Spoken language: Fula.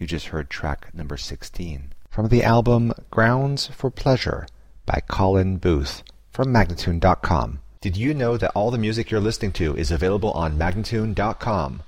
just heard track number 16 from the album Grounds for Pleasure by Colin Booth from Magnatune.com. Did you know that all the music you're listening to is available on Magnatune.com?